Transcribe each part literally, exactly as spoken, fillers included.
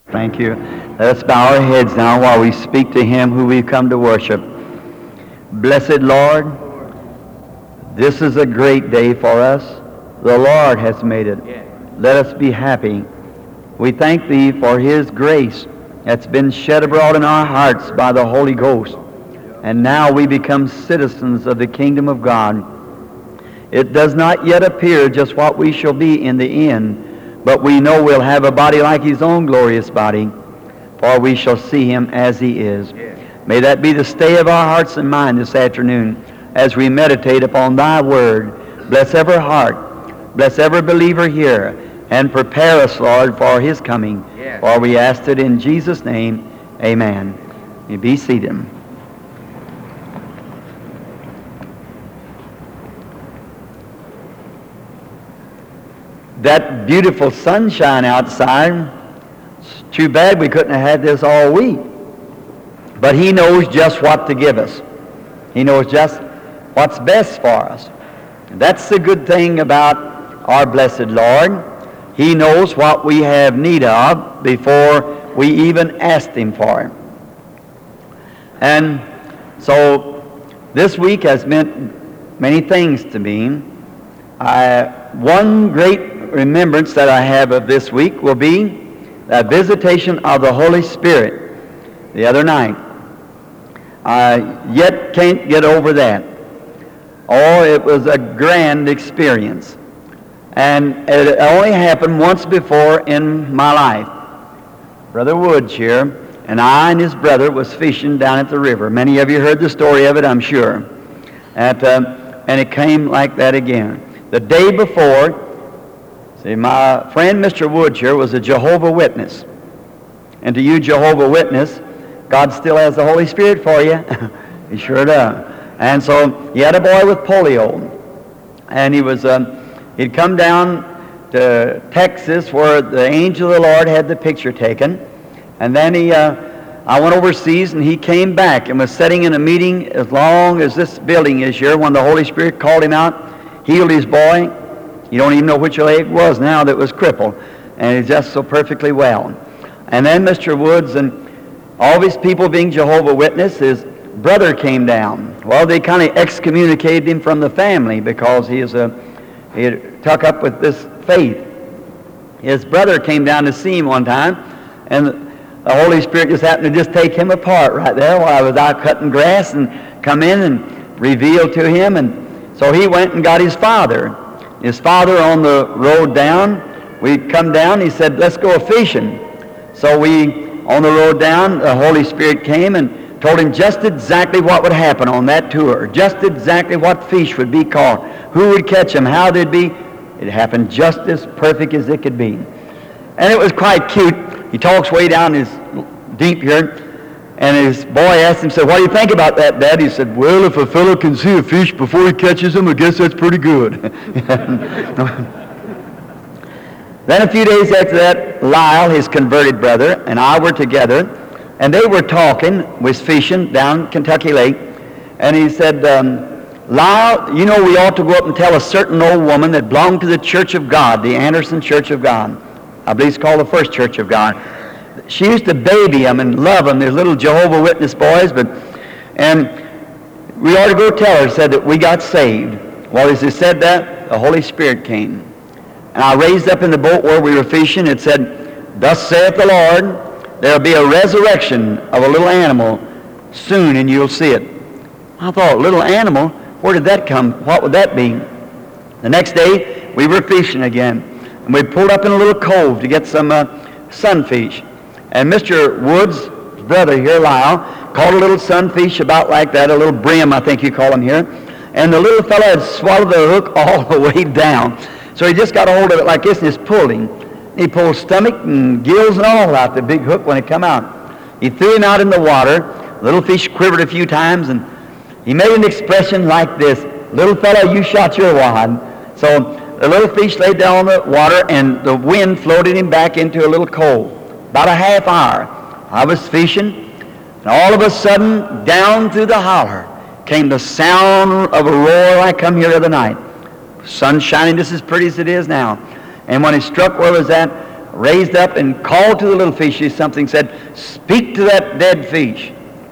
Thank you. Let us bow our heads now while we speak to Him who we've come to worship. Blessed Lord, this is a great day for us. The Lord has made it. Let us be happy. We thank Thee for His grace that's been shed abroad in our hearts by the Holy Ghost. And now we become citizens of the kingdom of God. It does not yet appear just what we shall be in the end, but we know we'll have a body like His own glorious body, for we shall see Him as He is. May that be the stay of our hearts and mind this afternoon as we meditate upon Thy Word. Bless every heart, bless every believer here, and prepare us, Lord, for His coming. For we ask it in Jesus' name, amen. You be seated. That beautiful sunshine outside, it's too bad we couldn't have had this all week. But He knows just what to give us. He knows just what's best for us. And that's the good thing about our blessed Lord. He knows what we have need of before we even ask Him for it. And so this week has meant many things to me. I, one great remembrance that I have of this week will be the visitation of the Holy Spirit the other night. I yet can't get over that. Oh, it was a grand experience. And it only happened once before in my life. Brother Woods here, and I and his brother was fishing down at the river. Many of you heard the story of it, I'm sure. At, uh, and it came like that again. The day before, see, my friend Mister Woods here was a Jehovah's Witness. And to you Jehovah's Witness, God still has the Holy Spirit for you. He sure does. And so he had a boy with polio. And he was, um, he'd come down to Texas where the angel of the Lord had the picture taken. And then he, uh, I went overseas and he came back and was sitting in a meeting as long as this building is here when the Holy Spirit called him out, healed his boy. You don't even know which leg it was now that was crippled. And he's just so perfectly well. And then Mister Woods and all these people being Jehovah's Witnesses, his brother came down. Well, they kind of excommunicated him from the family because he is a, he had tuck up with this faith. His brother came down to see him one time, and the Holy Spirit just happened to just take him apart right there while I was out cutting grass and come in and revealed to him. And so he went and got his father. His father on the road down, we come down, he said, let's go fishing. So we, on the road down, the Holy Spirit came and told him just exactly what would happen on that tour, just exactly what fish would be caught, who would catch them, how they'd be. It happened just as perfect as it could be. And it was quite cute. He talks way down his deep here, and his boy asked him, said, what do you think about that, Dad? He said, well, if a fellow can see a fish before he catches them, I guess that's pretty good. Then a few days after that, Lyle, his converted brother, and I were together, and they were talking, was fishing down Kentucky Lake, and he said, um, Lyle, you know we ought to go up and tell a certain old woman that belonged to the Church of God, the Anderson Church of God. I believe it's called the First Church of God. She used to baby them and love them, these little Jehovah's Witness boys, but, and we ought to go tell her, said that we got saved. Well, as he said that, the Holy Spirit came. And I raised up in the boat where we were fishing. It said, thus saith the Lord, there will be a resurrection of a little animal soon, and you'll see it. I thought, little animal? Where did that come? What would that be? The next day, we were fishing again. And we pulled up in a little cove to get some uh, sunfish. And Mister Woods' brother here, Lyle, caught a little sunfish about like that, a little brim, I think you call them here. And the little fellow had swallowed the hook all the way down. So he just got a hold of it like this and just pulled him. He pulled stomach and gills and all out the big hook when it come out. He threw him out in the water. The little fish quivered a few times, and he made an expression like this, little fellow, you shot your wad. So the little fish laid down on the water, and the wind floated him back into a little cove. About a half hour, I was fishing, and all of a sudden, down through the holler, came the sound of a roar like come here the other night. Sun shining just as pretty as it is now. And when it struck where it was at, raised up and called to the little fishes something, said, "Speak to that dead fish."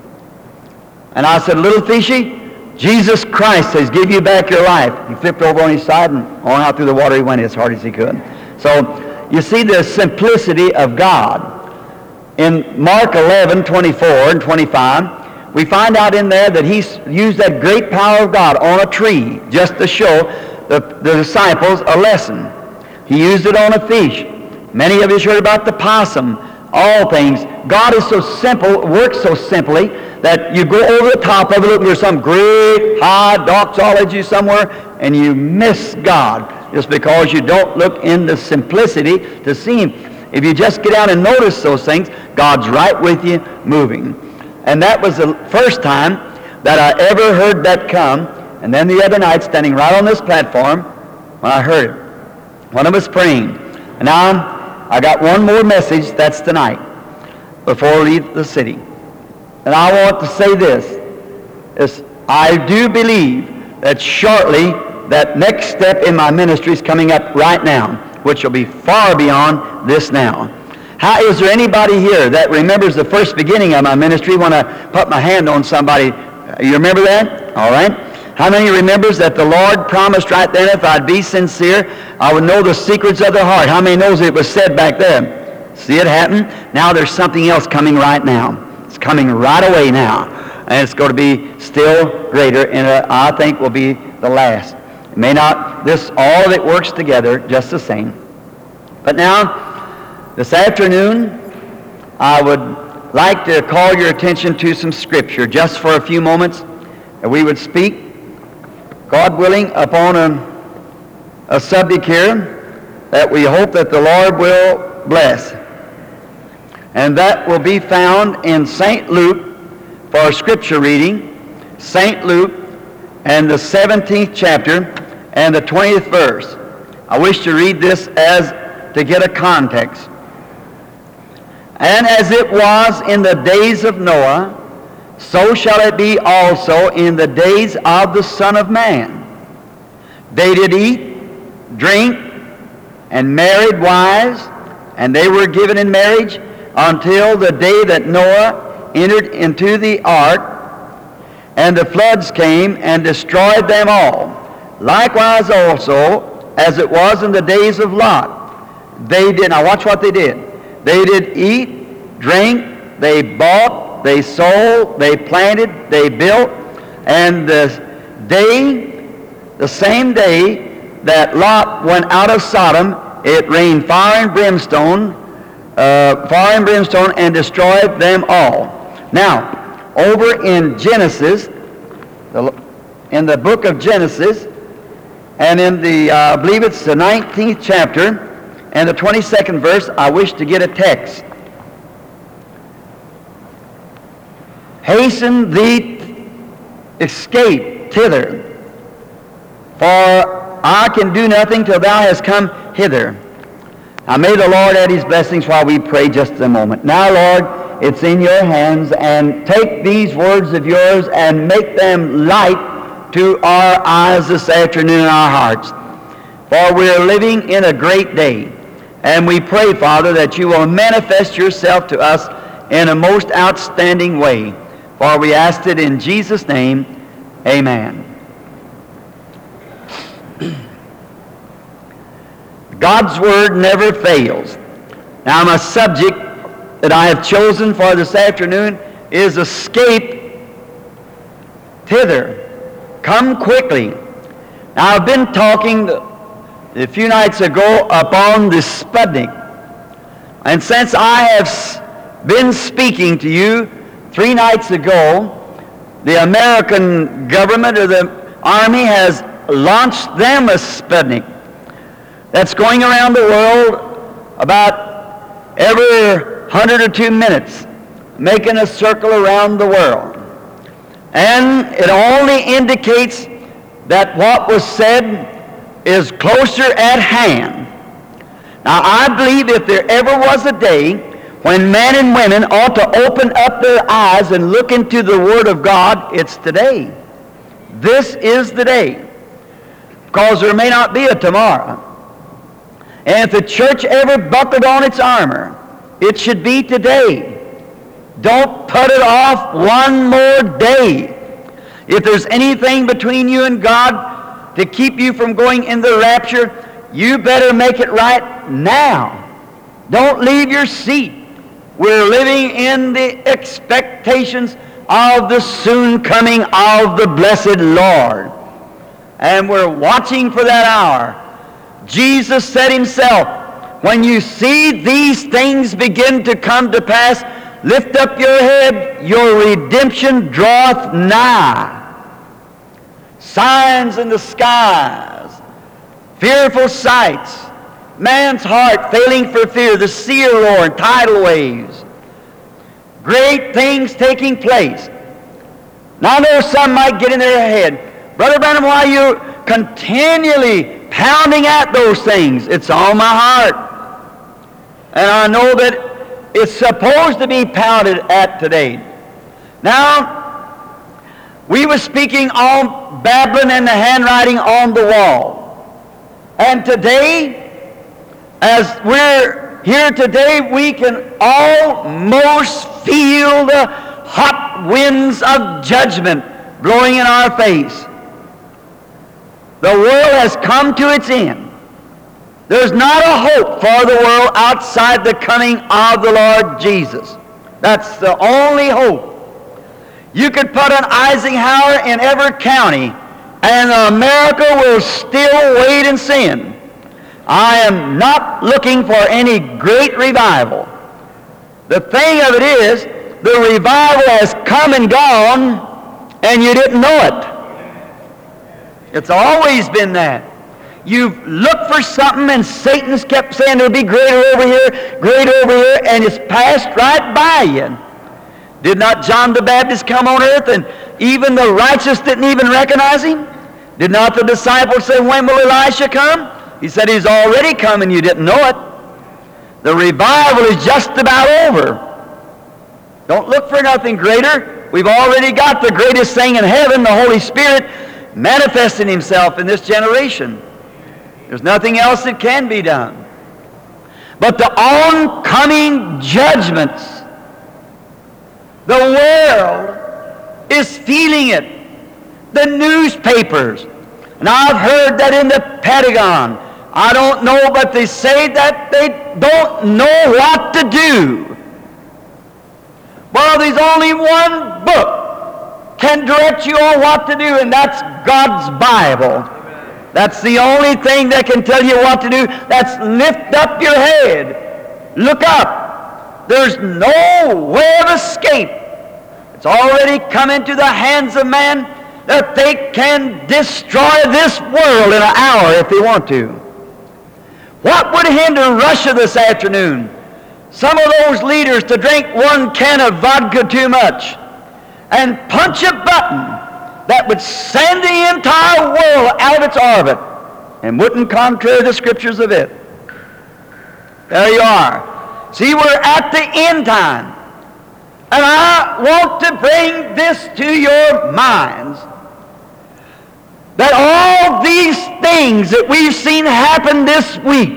And I said, "Little fishy, Jesus Christ says, give you back your life." He flipped over on his side and on out through the water he went as hard as he could. So you see the simplicity of God. In Mark eleven, twenty-four and twenty-five, we find out in there that he used that great power of God on a tree just to show the, the disciples a lesson. He used it on a fish. Many of you heard about the possum. All things. God is so simple, works so simply, that you go over the top of it, look, there's some great high doxology somewhere, and you miss God just because you don't look in the simplicity to see Him. If you just get out and notice those things, God's right with you, moving. And that was the first time that I ever heard that come. And then the other night, standing right on this platform, when I heard it, when I was praying. And now I got one more message, that's tonight, before I leave the city. And I want to say this, is I do believe that shortly that next step in my ministry is coming up right now, which will be far beyond this now. How, is there anybody here that remembers the first beginning of my ministry when I put my hand on somebody? You remember that? All right. How many remembers that the Lord promised right then if I'd be sincere, I would know the secrets of their heart? How many knows it was said back there? See it happen? Now there's something else coming right now. It's coming right away now. And it's going to be still greater, and uh, I think will be the last. It may not, this, all of it works together just the same. But now, this afternoon, I would like to call your attention to some Scripture just for a few moments, and we would speak, God willing, upon a, a subject here that we hope that the Lord will bless. And that will be found in Saint Luke for our Scripture reading, Saint Luke and the seventeenth chapter and the twentieth verse. I wish to read this as to get a context. "And as it was in the days of Noah, so shall it be also in the days of the Son of Man. They did eat, drink, and married wives, and they were given in marriage until the day that Noah entered into the ark, and the floods came and destroyed them all. Likewise also, as it was in the days of Lot, they did," now watch what they did. "They did eat, drink, they bought, they sold, they planted, they built, and the day, the same day that Lot went out of Sodom, it rained fire and brimstone, uh, fire and brimstone, and destroyed them all." Now, over in Genesis, in the book of Genesis, and in the, uh, I believe it's the nineteenth chapter, and the twenty-second verse, I wish to get a text. "Hasten thee, escape thither, for I can do nothing till thou hast come hither." Now may the Lord add His blessings while we pray just a moment. Now, Lord, it's in your hands, and take these words of yours and make them light to our eyes this afternoon in our hearts. For we are living in a great day, and we pray, Father, that you will manifest yourself to us in a most outstanding way. For we ask it in Jesus' name, amen. God's Word never fails. Now, my subject that I have chosen for this afternoon is escape thither. Come quickly. Now, I've been talking a few nights ago upon the Sputnik. And since I have been speaking to you three nights ago, the American government or the Army has launched them a Sputnik that's going around the world about every hundred or two minutes, making a circle around the world. And it only indicates that what was said is closer at hand. Now, I believe if there ever was a day when men and women ought to open up their eyes and look into the Word of God, it's today. This is the day, because there may not be a tomorrow. And if the church ever buckled on its armor, it should be today. Don't put it off one more day. If there's anything between you and God to keep you from going in the rapture, you better make it right now. Don't leave your seat. We're living in the expectations of the soon coming of the blessed Lord. And we're watching for that hour. Jesus said himself, when you see these things begin to come to pass, lift up your head, your redemption draweth nigh. Signs in the skies, fearful sights, man's heart failing for fear, the sea roar and tidal waves. Great things taking place. Now I know some might get in their head, Brother Branham, why are you continually pounding at those things? It's on my heart. And I know that it's supposed to be pounded at today. Now, we were speaking on Babylon and the handwriting on the wall. And today, as we're here today, we can almost feel the hot winds of judgment blowing in our face. The world has come to its end. There's not a hope for the world outside the coming of the Lord Jesus. That's the only hope. You could put an Eisenhower in every county, and America will still wait in sin. I am not looking for any great revival. The thing of it is, the revival has come and gone, and you didn't know it. It's always been that. You've looked for something, and Satan's kept saying there'll be greater over here, greater over here, and it's passed right by you. Did not John the Baptist come on earth, and even the righteous didn't even recognize him? Did not the disciples say, when will Elisha come? He said, he's already come, and you didn't know it. The revival is just about over. Don't look for nothing greater. We've already got the greatest thing in heaven, the Holy Spirit, manifesting himself in this generation. There's nothing else that can be done. But the oncoming judgments, the world is feeling it. The newspapers. And I've heard that in the Pentagon. I don't know, but they say that they don't know what to do. Well, there's only one book can direct you on what to do, and that's God's Bible. That's the only thing that can tell you what to do. That's lift up your head. Look up. There's no way of escape. It's already come into the hands of man that they can destroy this world in an hour if they want to. What would hinder Russia this afternoon? Some of those leaders to drink one can of vodka too much and punch a button that would send the entire world out of its orbit and wouldn't contrary the scriptures of it. There you are. See, we're at the end time. And I want to bring this to your minds, that all these things that we've seen happen this week,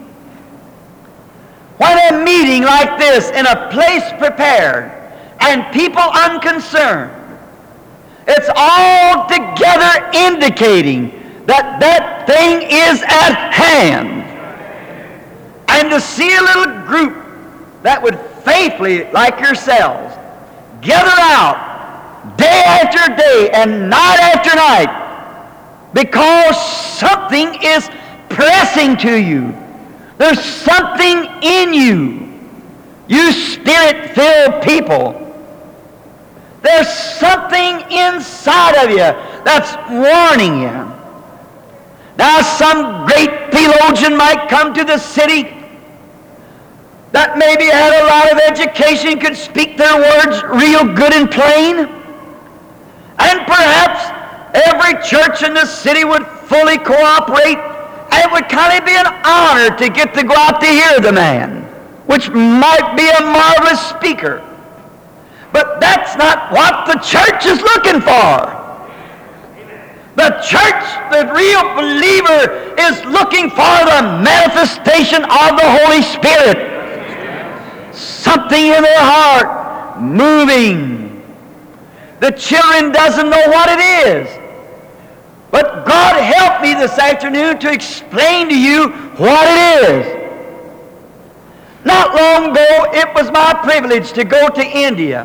when a meeting like this in a place prepared and people unconcerned, it's all together indicating that that thing is at hand. And to see a little group that would faithfully, like yourselves, gather out day after day and night after night because something is pressing to you. There's something in you. You spirit-filled people. There's something inside of you that's warning you. Now, some great theologian might come to the city that maybe had a lot of education, could speak their words real good and plain, and perhaps every church in the city would fully cooperate, and it would kind of be an honor to get to go out to hear the man, which might be a marvelous speaker. But that's not what the church is looking for. The church, the real believer, is looking for the manifestation of the Holy Spirit. Something in their heart moving. The children doesn't know what it is. But God helped me this afternoon to explain to you what it is. Not long ago, it was my privilege to go to India,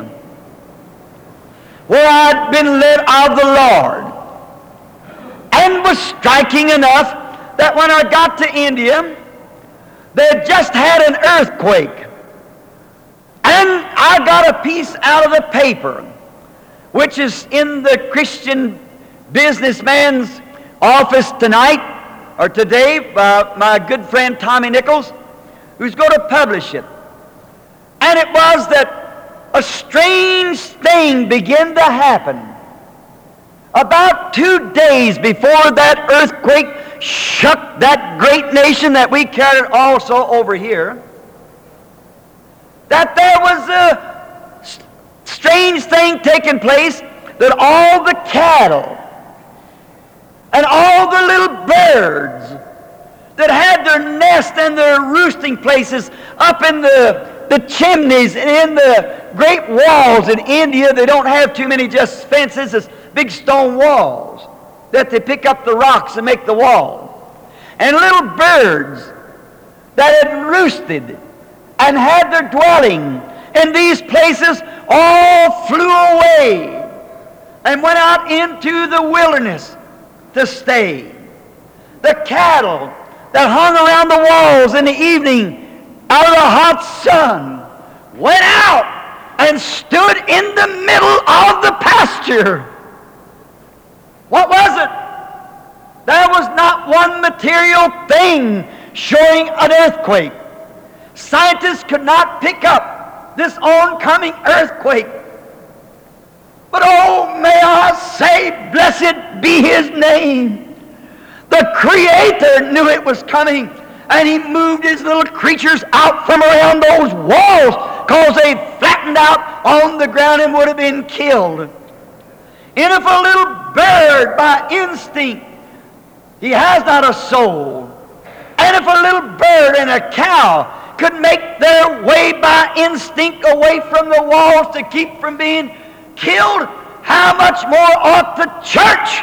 where I'd been led of the Lord, and was striking enough that when I got to India, they had just had an earthquake. And I got a piece out of the paper, which is in the Christian businessman's office tonight, or today, uh, my good friend Tommy Nichols, who's going to publish it. And it was that a strange thing began to happen. About two days before that earthquake shook that great nation that we carried also over here, that there was a strange thing taking place, that all the cattle and all the little birds that had their nest and their roosting places up in the, the chimneys and in the great walls in India, they don't have too many just fences, it's big stone walls that they pick up the rocks and make the wall. And little birds that had roosted and had their dwelling in these places all flew away and went out into the wilderness to stay. The cattle that hung around the walls in the evening out of the hot sun went out and stood in the middle of the pasture. What was it? There was not one material thing showing an earthquake. Scientists could not pick up this oncoming earthquake. But oh, may I say, blessed be His name. The Creator knew it was coming, and He moved His little creatures out from around those walls, because they flattened out on the ground and would have been killed. And if a little bird by instinct, he has not a soul, and if a little bird and a cow could make their way by instinct away from the walls to keep from being killed, how much more ought the church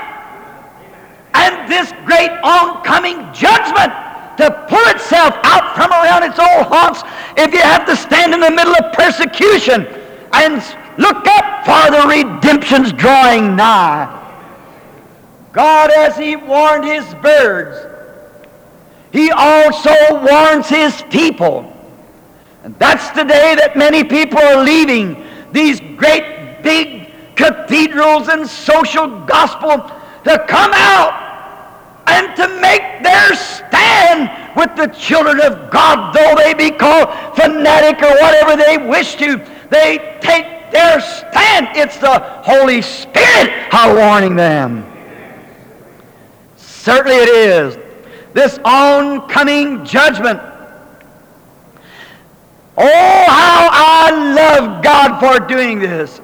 and this great oncoming judgment to pull itself out from around its old haunts if you have to stand in the middle of persecution and look up, for the redemption's drawing nigh. God, as He warned His birds, He also warns His people. And that's the day that many people are leaving these great big cathedrals and social gospel to come out and to make their stand with the children of God, though they be called fanatic or whatever they wish to. They take their stand. It's the Holy Spirit how warning them. Certainly it is. This oncoming judgment. Oh, how I love God for doing this.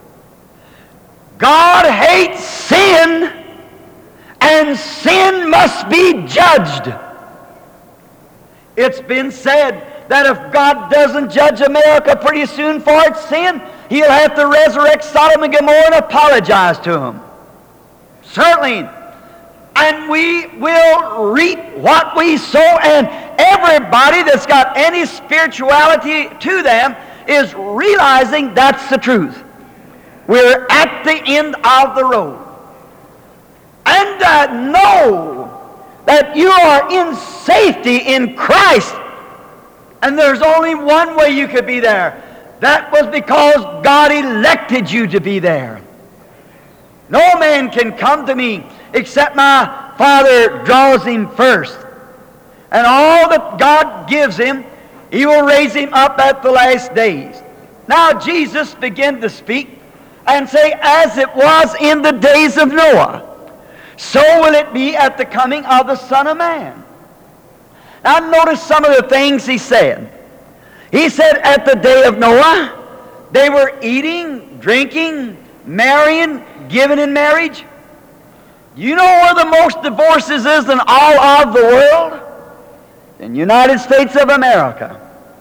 God hates sin, and sin must be judged. It's been said that if God doesn't judge America pretty soon for its sin, He'll have to resurrect Sodom and Gomorrah and apologize to them. Certainly. And we will reap what we sow, and everybody that's got any spirituality to them is realizing that's the truth. We're at the end of the road. And uh, know that you are in safety in Christ. And there's only one way you could be there. That was because God elected you to be there. No man can come to me except my Father draws him first. And all that God gives him, He will raise him up at the last days. Now Jesus began to speak and say, as it was in the days of Noah, so will it be at the coming of the Son of Man. Now notice some of the things He said. He said at the day of Noah, they were eating, drinking, marrying, giving in marriage. You know where the most divorces is in all of the world? In the United States of America.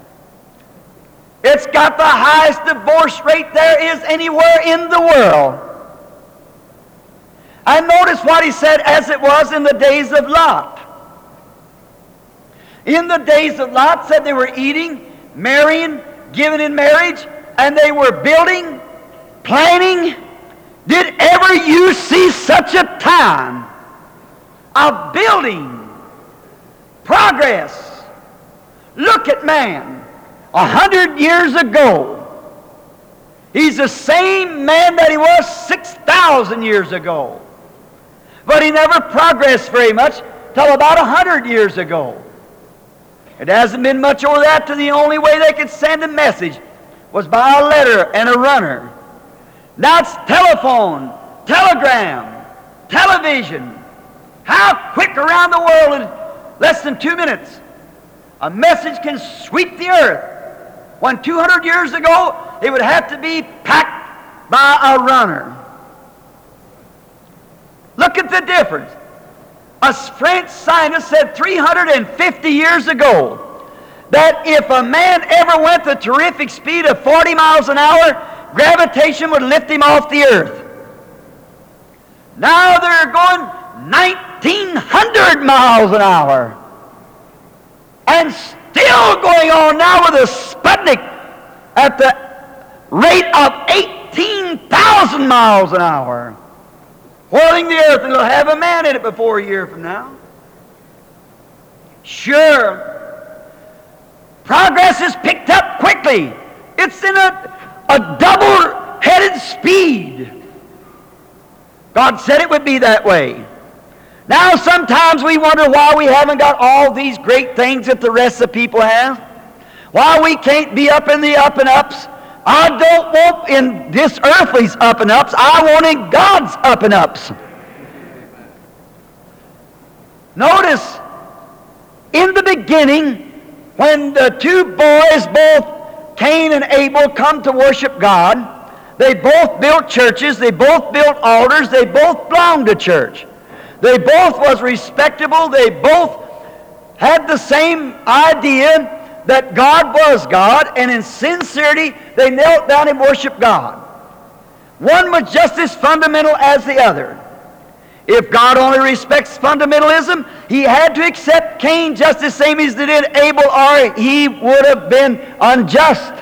It's got the highest divorce rate there is anywhere in the world. And notice what he said, as it was in the days of Lot. In the days of Lot, said they were eating, marrying, giving in marriage, and they were building, planning. Did ever you see such a time of building, progress? Look at man. A hundred years ago, he's the same man that he was six thousand years ago. But he never progressed very much till about a hundred years ago. It hasn't been much over that to the only way they could send a message was by a letter and a runner. Now it's telephone, telegram, television. How quick around the world in less than two minutes a message can sweep the earth. When two hundred years ago it would have to be packed by a runner. Look at the difference. A French scientist said three hundred fifty years ago that if a man ever went the terrific speed of forty miles an hour, gravitation would lift him off the earth. Now they're going nineteen hundred miles an hour. And still going on now with a Sputnik at the rate of eighteen thousand miles an hour. Whirling the earth, and it'll have a man in it before a year from now. Sure, progress is picked up quickly. It's in a, a double-headed speed. God said it would be that way. Now sometimes we wonder why we haven't got all these great things that the rest of the people have. Why we can't be up in the up and ups. I don't want in this earthly's up and ups. I want in God's up and ups. Notice, in the beginning, when the two boys, both Cain and Abel, come to worship God, they both built churches, they both built altars, they both belonged to church. They both was respectable, they both had the same idea that God was God, and in sincerity they knelt down and worshiped God. One was just as fundamental as the other. If God only respects fundamentalism, he had to accept Cain just the same as he did Abel, or he would have been unjust.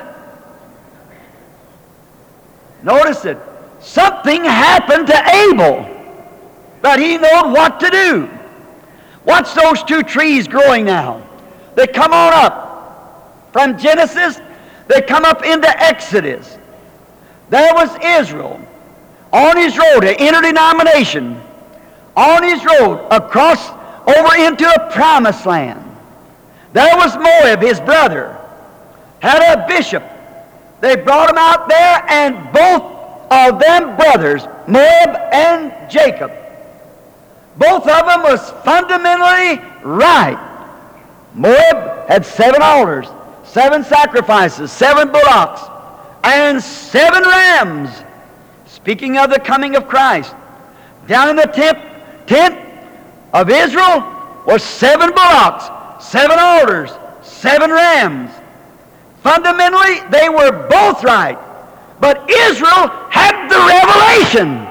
Notice it. Something happened to Abel, but he knew what to do. Watch those two trees growing now. They come on up. From Genesis, they come up into Exodus. There was Israel on his road, an interdenomination, on his road across over into a promised land. There was Moab, his brother, had a bishop. They brought him out there, and both of them brothers, Moab and Jacob, both of them was fundamentally right. Moab had seven altars, seven sacrifices, seven bullocks, and seven rams. Speaking of the coming of Christ, down in the tent, tent of Israel was seven bullocks, seven altars, seven rams. Fundamentally, they were both right. But Israel had the revelation.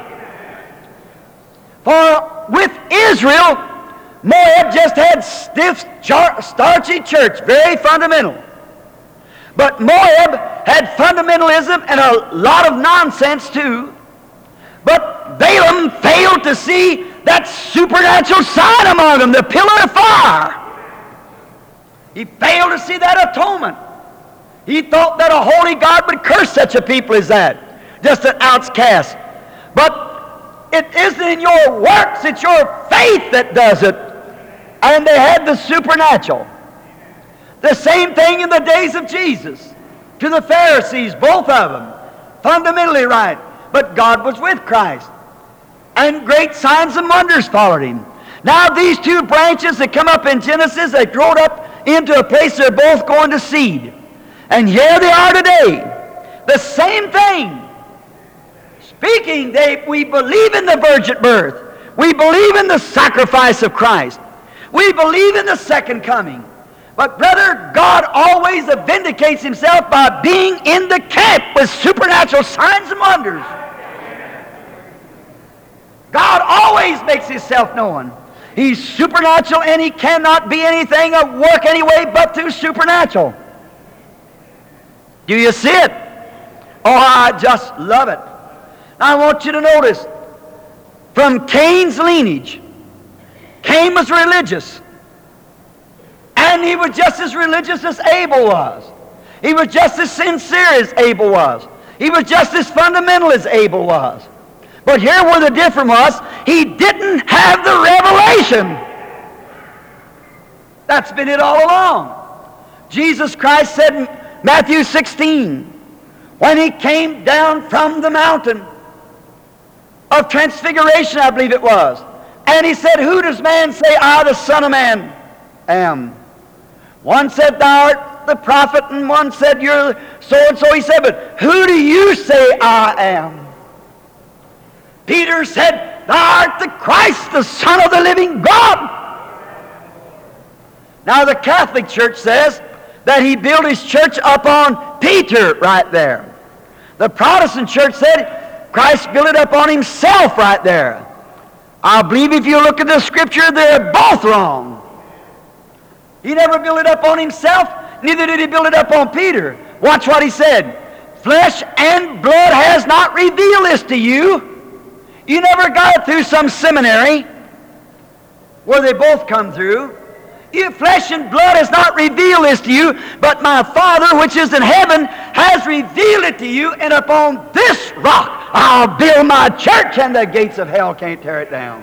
For with Israel, Moab just had stiff, starchy church, very fundamental. But Moab had fundamentalism and a lot of nonsense too. But Balaam failed to see that supernatural sign among them, the pillar of fire. He failed to see that atonement. He thought that a holy God would curse such a people as that, just an outcast. But it isn't in your works, it's your faith that does it. And they had the supernatural. The same thing in the days of Jesus. To the Pharisees, both of them, fundamentally right. But God was with Christ. And great signs and wonders followed him. Now these two branches that come up in Genesis, they growed up into a place they're both going to seed. And here they are today. The same thing. Speaking, they, we believe in the virgin birth. We believe in the sacrifice of Christ. We believe in the second coming. But brother, God always vindicates himself by being in the camp with supernatural signs and wonders. God always makes himself known. He's supernatural, and he cannot be anything or work anyway but through supernatural. Do you see it? Oh, I just love it. I want you to notice, from Cain's lineage, Cain was religious. And he was just as religious as Abel was. He was just as sincere as Abel was. He was just as fundamental as Abel was. But here where the difference was, he didn't have the revelation. That's been it all along. Jesus Christ said in Matthew sixteen, when he came down from the mountain of transfiguration, I believe it was, and he said, who does man say I, the Son of Man, am? One said, thou art the prophet, and one said, you're so-and-so. He said, but who do you say I am? Peter said, thou art the Christ, the Son of the living God. Now the Catholic Church says that he built his church upon Peter right there. The Protestant Church said Christ built it upon himself right there. I believe if you look at the Scripture, they're both wrong. He never built it up on himself, neither did he build it up on Peter. Watch what he said. Flesh and blood has not revealed this to you. You never got it through some seminary where they both come through. You, flesh and blood has not revealed this to you, but my Father which is in heaven has revealed it to you, and upon this rock I'll build my church, and the gates of hell can't tear it down.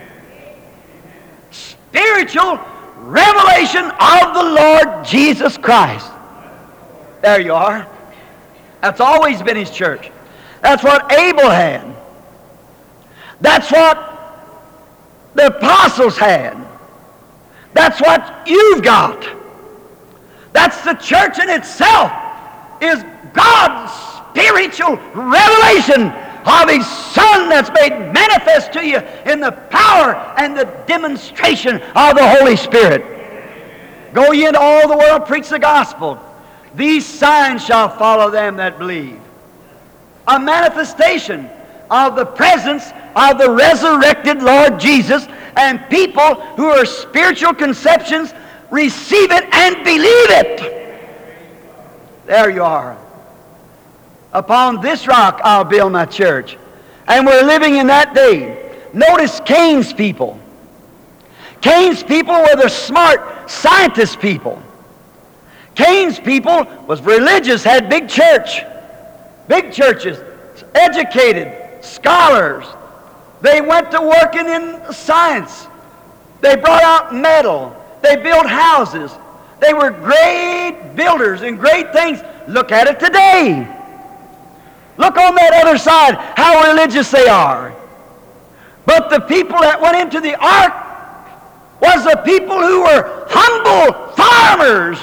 Spiritual revelation of the Lord Jesus Christ. There you are. That's always been his church. That's what Abel had. That's what the apostles had. That's what you've got. That's the church in itself, is God's spiritual revelation of his Son that's made manifest to you in the power and the demonstration of the Holy Spirit. Go ye into all the world, preach the gospel. These signs shall follow them that believe. A manifestation of the presence of the resurrected Lord Jesus, and people who are spiritual conceptions receive it and believe it. There you are. Upon this rock I'll build my church. And we're living in that day. Notice Cain's people. Cain's people were the smart scientist people. Cain's people was religious, had big church, big churches, educated, scholars. They went to working in science. They brought out metal. They built houses. They were great builders and great things. Look at it today. Look on that other side, how religious they are. But the people that went into the ark was the people who were humble farmers.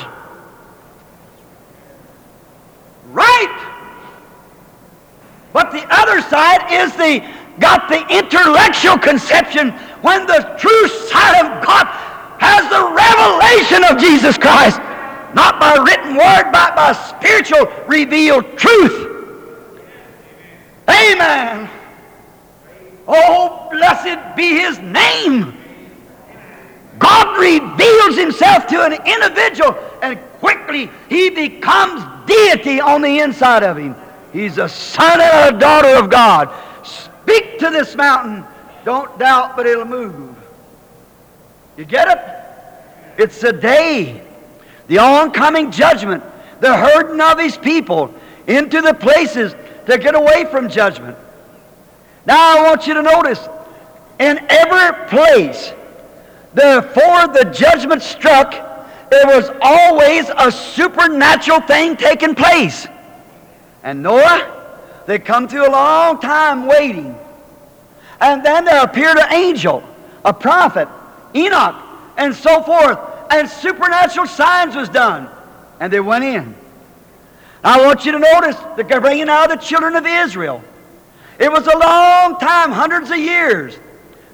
Right. But the other side is the got the intellectual conception, when the true sight of God has the revelation of Jesus Christ, not by written word, but by spiritual revealed truth. Amen. Oh, blessed be his name. God reveals himself to an individual, and quickly he becomes deity on the inside of him. He's a son and a daughter of God. Speak to this mountain. Don't doubt, but it'll move. You get it? It's the day, the oncoming judgment, the herding of his people into the places to get away from judgment. Now I want you to notice, in every place before the judgment struck, there was always a supernatural thing taking place. And Noah, they come through a long time waiting. And then there appeared an angel, a prophet, Enoch, and so forth. And supernatural signs was done. And they went in. I want you to notice the bringing out of the children of Israel. It was a long time, hundreds of years.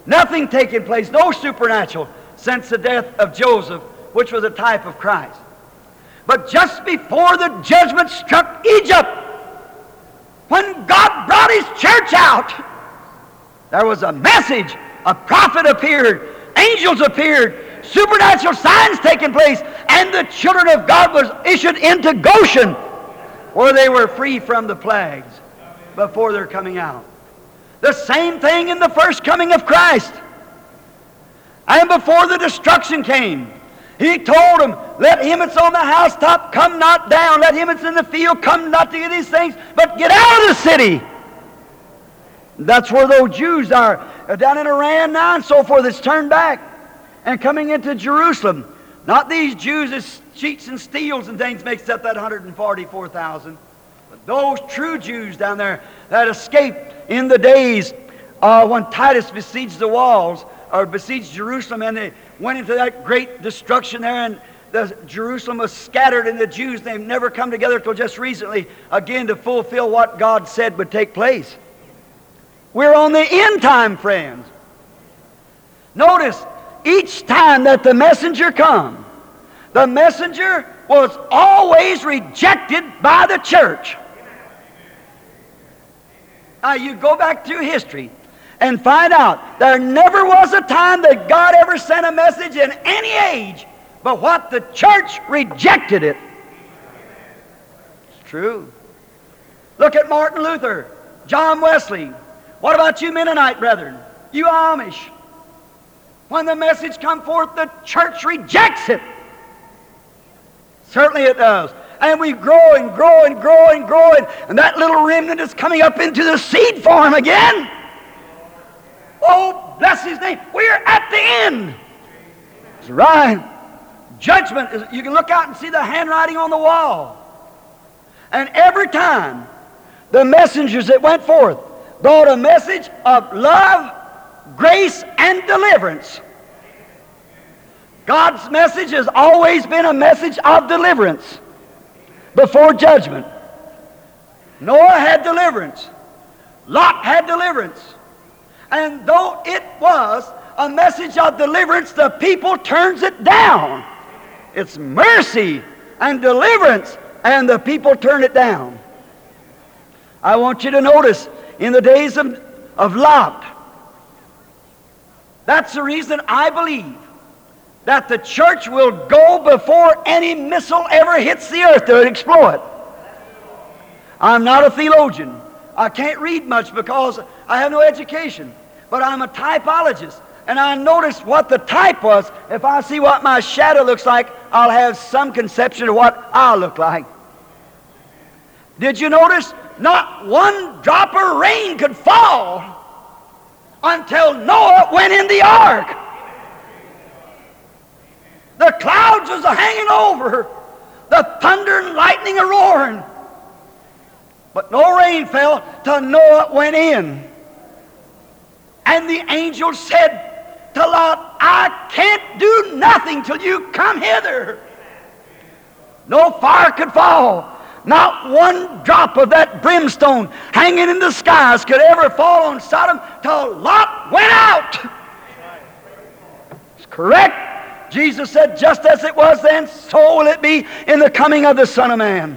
Nothing taking place, no supernatural, since the death of Joseph, which was a type of Christ. But just before the judgment struck Egypt, when God brought His church out, there was a message. A prophet appeared, angels appeared, supernatural signs taking place, and the children of God was issued into Goshen, where they were free from the plagues before their coming out. The same thing in the first coming of Christ. And before the destruction came, He told them, let him that's on the housetop come not down. Let him that's in the field come not to get these things, but get out of the city. That's where those Jews are, down in Iran now and so forth, that's turned back and coming into Jerusalem. Not these Jews as cheats and steals and things makes up that one hundred forty-four thousand. But those true Jews down there that escaped in the days uh, when Titus besieged the walls, or besieged Jerusalem, and they went into that great destruction there, and the Jerusalem was scattered, and the Jews, they've never come together until just recently, again to fulfill what God said would take place. We're on the end time, friends. Notice, each time that the messenger come, the messenger was always rejected by the church. Now, you go back through history and find out there never was a time that God ever sent a message in any age, but what the church rejected it. It's true. Look at Martin Luther, John Wesley. What about you Mennonite brethren? You Amish. When the message comes forth, the church rejects it. Certainly it does. And we grow and grow and grow and grow, and, and that little remnant is coming up into the seed form again. Oh, bless His name. We're at the end. That's right. Judgment is, you can look out and see the handwriting on the wall. And every time the messengers that went forth brought a message of love, grace, and deliverance. God's message has always been a message of deliverance before judgment. Noah had deliverance. Lot had deliverance. And though it was a message of deliverance, the people turns it down. It's mercy and deliverance, and the people turn it down. I want you to notice, in the days of, of Lot, that's the reason I believe that the church will go before any missile ever hits the earth to explode it. I'm not a theologian. I can't read much because I have no education. But I'm a typologist, and I notice what the type was. If I see what my shadow looks like, I'll have some conception of what I'll look like. Did you notice? Not one drop of rain could fall until Noah went in the ark. The clouds was hanging over, the thunder and lightning a roaring. But no rain fell till Noah went in. And the angel said to Lot, I can't do nothing till you come hither. No fire could fall. Not one drop of that brimstone hanging in the skies could ever fall on Sodom till Lot went out. It's correct. Jesus said, just as it was then, so will it be in the coming of the Son of Man.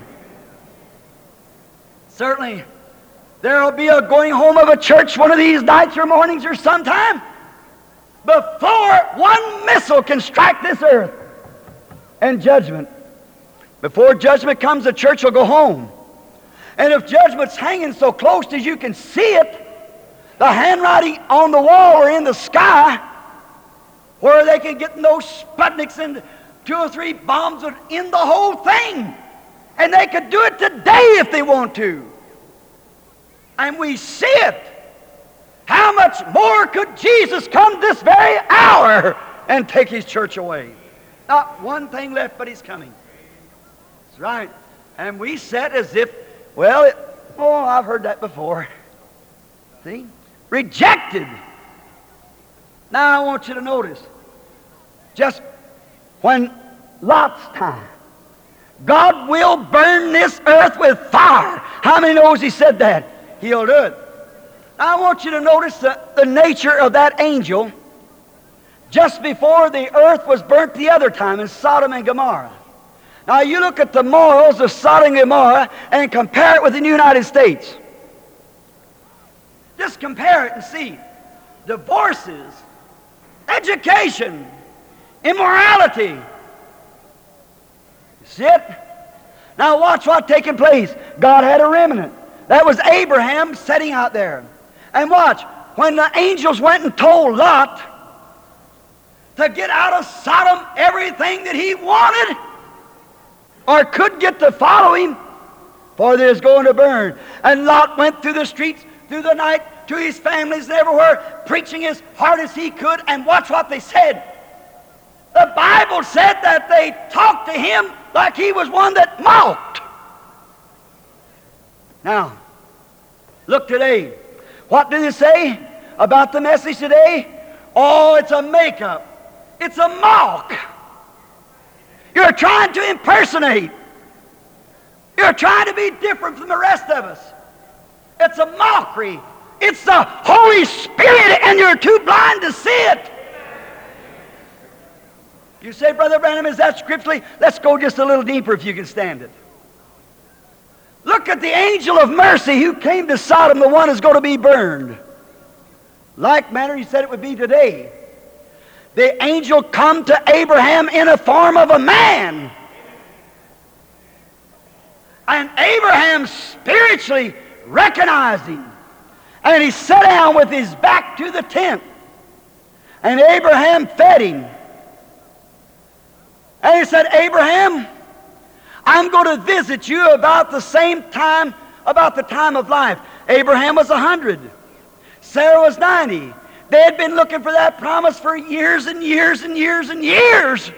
Certainly, there will be a going home of a church one of these nights or mornings or sometime before one missile can strike this earth and judgment. Before judgment comes, the church will go home. And if judgment's hanging so close as you can see it, the handwriting on the wall or in the sky, where they can get those Sputniks and two or three bombs in the whole thing. And they could do it today if they want to. And we see it. How much more could Jesus come this very hour and take His church away? Not one thing left, but He's coming. That's right. And we said as if, well, it, oh, I've heard that before. See? Rejected. Now I want you to notice, just when Lot's time, God will burn this earth with fire. How many knows He said that? He'll do it. I want you to notice the, the nature of that angel just before the earth was burnt the other time in Sodom and Gomorrah. Now you look at the morals of Sodom and Gomorrah and compare it with the United States. Just compare it and see. Divorces, education, immorality. You see it? Now watch what's taking place. God had a remnant. That was Abraham sitting out there. And watch, when the angels went and told Lot to get out of Sodom everything that he wanted or could get to follow him, for there's going to burn. And Lot went through the streets through the night to his families and everywhere, preaching as hard as he could. And watch what they said. The Bible said that they talked to him like he was one that mocked. Now, look today. What did it say about the message today? Oh, it's a makeup. It's a mock. You're trying to impersonate. You're trying to be different from the rest of us. It's a mockery. It's the Holy Spirit, and you're too blind to see it. You say, Brother Branham, is that scripturally? Let's go just a little deeper if you can stand it. Look at the angel of mercy who came to Sodom, the one who's going to be burned. Like manner, he said it would be today. The angel come to Abraham in the form of a man. And Abraham spiritually recognized him. And he sat down with his back to the tent. And Abraham fed him. And he said, Abraham, I'm going to visit you about the same time, about the time of life. Abraham was a hundred. Sarah was ninety. They had been looking for that promise for years and years and years and years.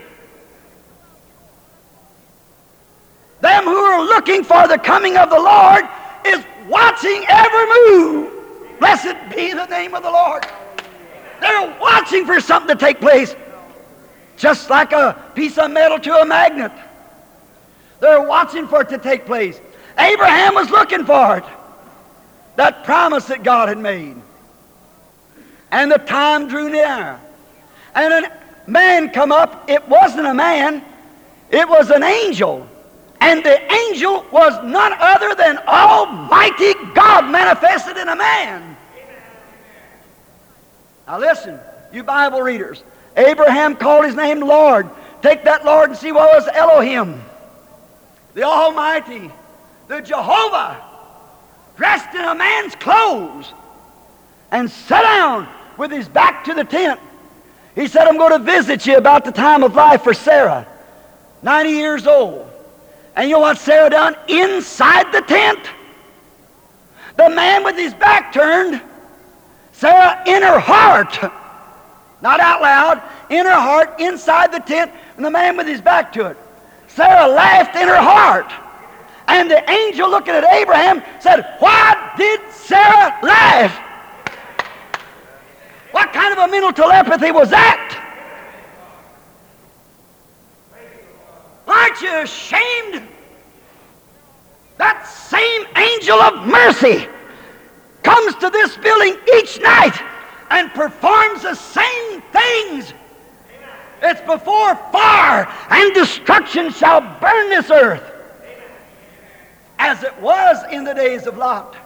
Them who are looking for the coming of the Lord is watching every move. Blessed be the name of the Lord. They're watching for something to take place. Just like a piece of metal to a magnet. They're watching for it to take place. Abraham was looking for it. That promise that God had made. And the time drew near. And a man come up. It wasn't a man. It was an angel. And the angel was none other than Almighty God manifested in a man. Now listen, you Bible readers. Abraham called his name Lord. Take that Lord and see what was Elohim. The Almighty, the Jehovah, dressed in a man's clothes, and sat down with his back to the tent. He said, I'm going to visit you about the time of life for Sarah, ninety years old. And you know what Sarah done? Inside the tent, the man with his back turned, Sarah in her heart, not out loud, in her heart, inside the tent, and the man with his back to it. Sarah laughed in her heart. And the angel looking at Abraham said, why did Sarah laugh? What kind of a mental telepathy was that? Aren't you ashamed? That same angel of mercy comes to this building each night and performs the same things. It's before fire and destruction shall burn this earth, as it was in the days of Lot.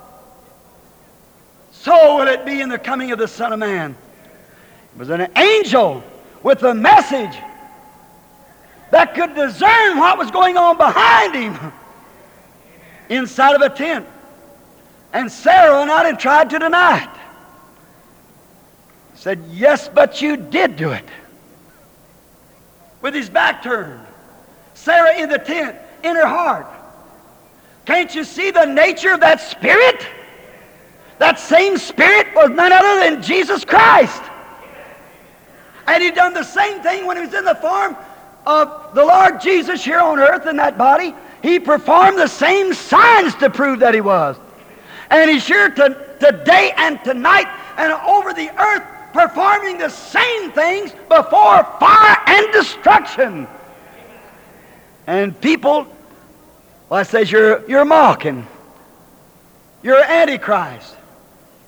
So will it be in the coming of the Son of Man. It was an angel with a message that could discern what was going on behind him inside of a tent. And Sarah went out and tried to deny it. Said, yes, but you did do it. With his back turned. Sarah in the tent, in her heart. Can't you see the nature of that spirit? That same spirit was none other than Jesus Christ. And he done the same thing when he was in the form of the Lord Jesus here on earth in that body. He performed the same signs to prove that he was. And he's here to, today and tonight and over the earth performing the same things before fire and destruction. And people, well, I says, you're, you're mocking. You're Antichrist.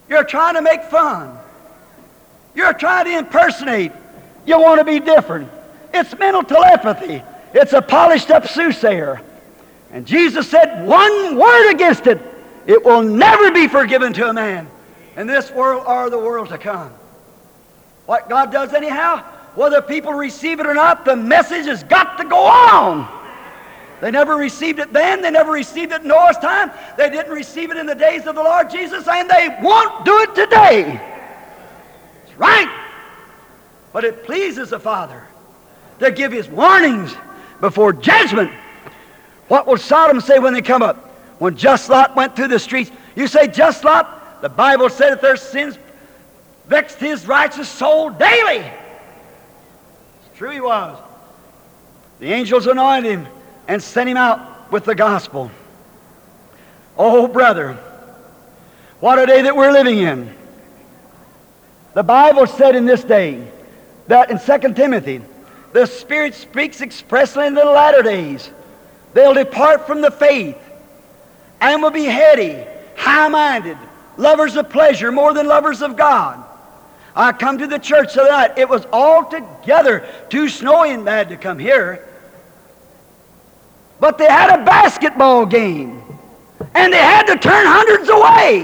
You're trying to make fun. You're trying to impersonate. You want to be different. It's mental telepathy. It's a polished up soothsayer. And Jesus said one word against it, it will never be forgiven to a man in this world or the world to come. What God does anyhow, whether people receive it or not, the message has got to go on. They never received it then. They never received it in Noah's time. They didn't receive it in the days of the Lord Jesus, and they won't do it today. It's right. But it pleases the Father to give His warnings before judgment. What will Sodom say when they come up? When just Lot went through the streets. You say, just Lot? The Bible said that their sins vexed his righteous soul daily. It's true he was. The angels anointed him and sent him out with the gospel. Oh, brother, what a day that we're living in. The Bible said in this day that in Second Timothy, the Spirit speaks expressly in the latter days. They'll depart from the faith and will be heady, high-minded, lovers of pleasure more than lovers of God. I come to the church the other night. It was altogether too snowy and bad to come here. But they had a basketball game, and they had to turn hundreds away.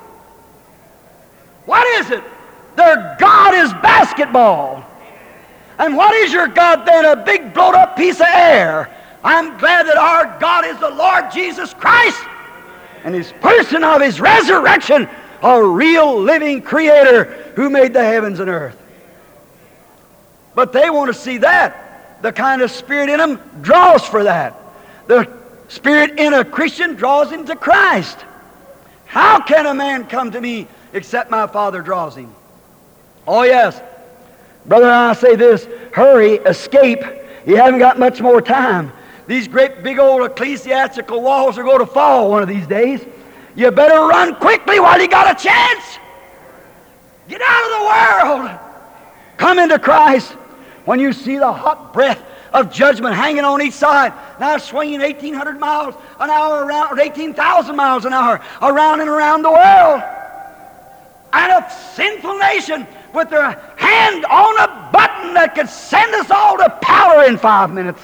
What is it? Their God is basketball. And what is your God then? A big blowed-up piece of air. I'm glad that our God is the Lord Jesus Christ, and His person of His resurrection, a real living Creator who made the heavens and earth. But they want to see that. The kind of spirit in them draws for that. The spirit in a Christian draws him to Christ. How can a man come to me except my Father draws him? Oh yes. Brother, I say this, hurry, escape. You haven't got much more time. These great big old ecclesiastical walls are going to fall one of these days. You better run quickly while you got a chance. Get out of the world. Come into Christ. When you see the hot breath of judgment hanging on each side, now swinging eighteen hundred miles an hour around, or eighteen thousand miles an hour around and around the world. And a sinful nation with their hand on a button that could send us all to powder in five minutes.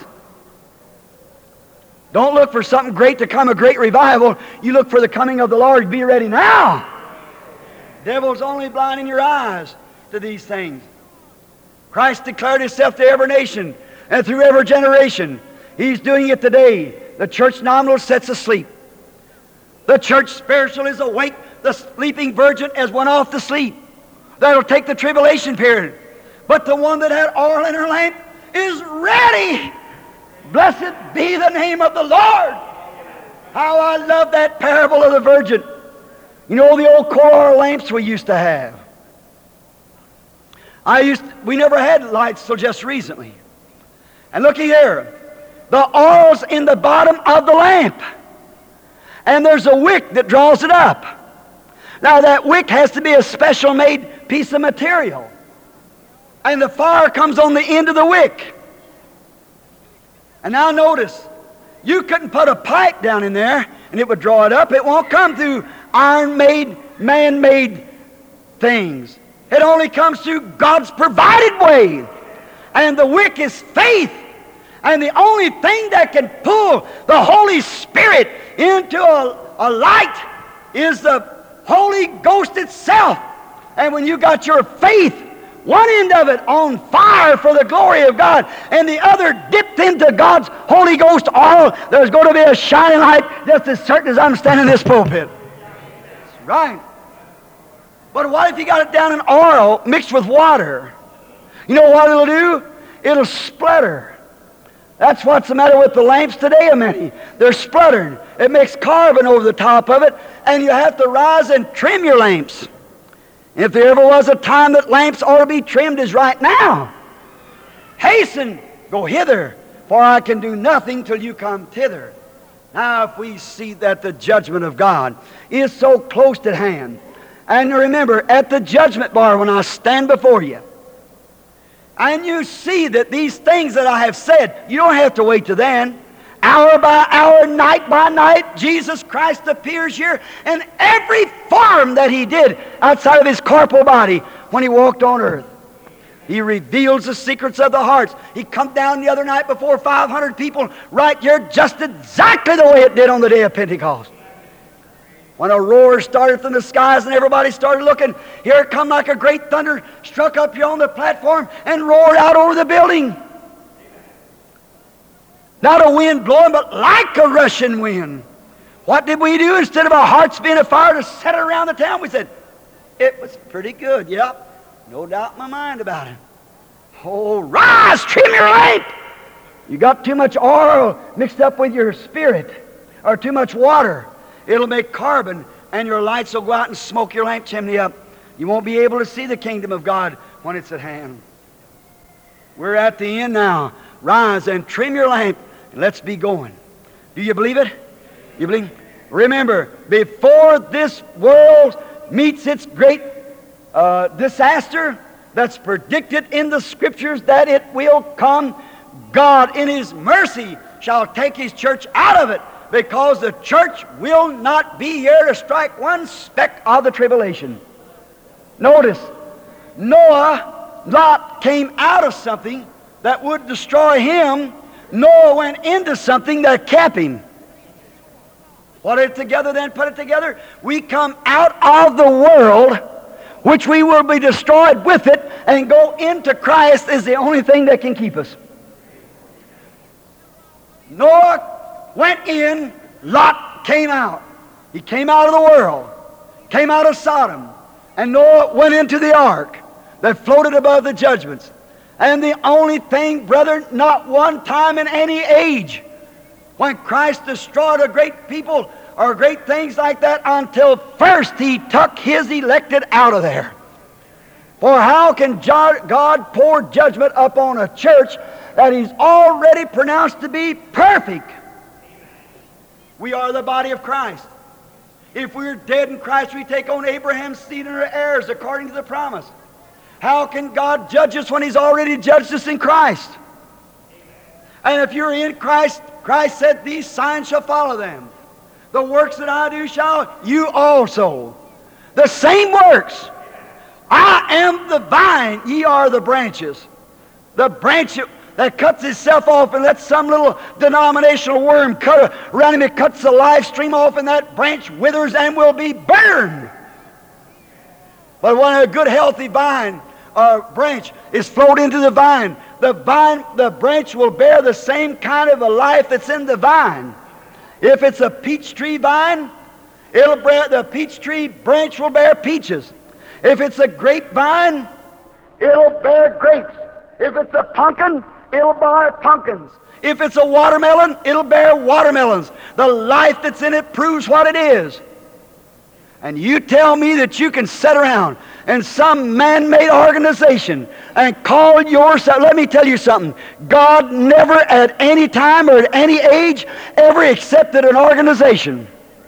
Don't look for something great to come, a great revival. You look for the coming of the Lord. Be ready now. Devil's only blinding your eyes to these things. Christ declared Himself to every nation and through every generation. He's doing it today. The church nominal sits asleep. The church spiritual is awake. The sleeping virgin has went off to sleep. That'll take the tribulation period. But the one that had oil in her lamp is ready. Blessed be the name of the Lord. How I love that parable of the virgin. You know the old coal oil lamps we used to have. I used to, we never had lights till just recently. And looky here, the oil's in the bottom of the lamp, and there's a wick that draws it up. Now that wick has to be a special made piece of material, and the fire comes on the end of the wick. And now notice, you couldn't put a pipe down in there and it would draw it up. It won't come through iron-made, man-made things. It only comes through God's provided way. And the wick is faith. And the only thing that can pull the Holy Spirit into a, a light is the Holy Ghost itself. And when you got your faith, one end of it on fire for the glory of God, and the other dipped into God's Holy Ghost oil, there's going to be a shining light just as certain as I'm standing in this pulpit. That's right. But what if you got it down in oil mixed with water? You know what it'll do? It'll splutter. That's what's the matter with the lamps today, many. They're spluttering. It makes carbon over the top of it, and you have to rise and trim your lamps. If there ever was a time that lamps ought to be trimmed, is right now. Hasten, go hither, for I can do nothing till you come thither. Now if we see that the judgment of God is so close at hand, and remember, at the judgment bar when I stand before you, and you see that these things that I have said, you don't have to wait till then. Hour by hour, night by night, Jesus Christ appears here in every form that He did outside of His corporal body when He walked on earth. He reveals the secrets of the hearts. He come down the other night before five hundred people right here just exactly the way it did on the day of Pentecost. When a roar started from the skies and everybody started looking, here it come like a great thunder, struck up here on the platform and roared out over the building. Not a wind blowing, but like a rushing wind. What did we do? Instead of our hearts being afire to set it around the town, we said, it was pretty good, yep. No doubt in my mind about it. Oh, rise, trim your lamp. You got too much oil mixed up with your spirit, or too much water. It'll make carbon, and your lights will go out and smoke your lamp chimney up. You won't be able to see the kingdom of God when it's at hand. We're at the end now. Rise and trim your lamp, and let's be going. Do you believe it? You believe? Remember, before this world meets its great uh, disaster that's predicted in the Scriptures that it will come, God in His mercy shall take His church out of it, because the church will not be here to strike one speck of the tribulation. Notice, Noah, Lot came out of something that would destroy him. Noah went into something that kept him. Put it together then, put it together. We come out of the world, which we will be destroyed with it, and go into Christ is the only thing that can keep us. Noah went in, Lot came out. He came out of the world, came out of Sodom, and Noah went into the ark that floated above the judgments. And the only thing, brother, not one time in any age, when Christ destroyed a great people or great things like that, until first He took His elected out of there. For how can God pour judgment upon a church that He's already pronounced to be perfect? We are the body of Christ. If we're dead in Christ, we take on Abraham's seed and our heirs according to the promise. How can God judge us when He's already judged us in Christ? And if you're in Christ, Christ said, these signs shall follow them. The works that I do shall you also. The same works. I am the vine, ye are the branches. The branch that cuts itself off and lets some little denominational worm cut around him, it cuts the live stream off, and that branch withers and will be burned. But when a good healthy vine or branch is flowed into the vine, the vine, the branch will bear the same kind of a life that's in the vine. If it's a peach tree vine, it'll bear, the peach tree branch will bear peaches. If it's a grapevine, it'll bear grapes. If it's a pumpkin, it'll bear pumpkins. If it's a watermelon, it'll bear watermelons. The life that's in it proves what it is. And you tell me that you can sit around in some man-made organization and call yourself, let me tell you something, God never at any time or at any age ever accepted an organization.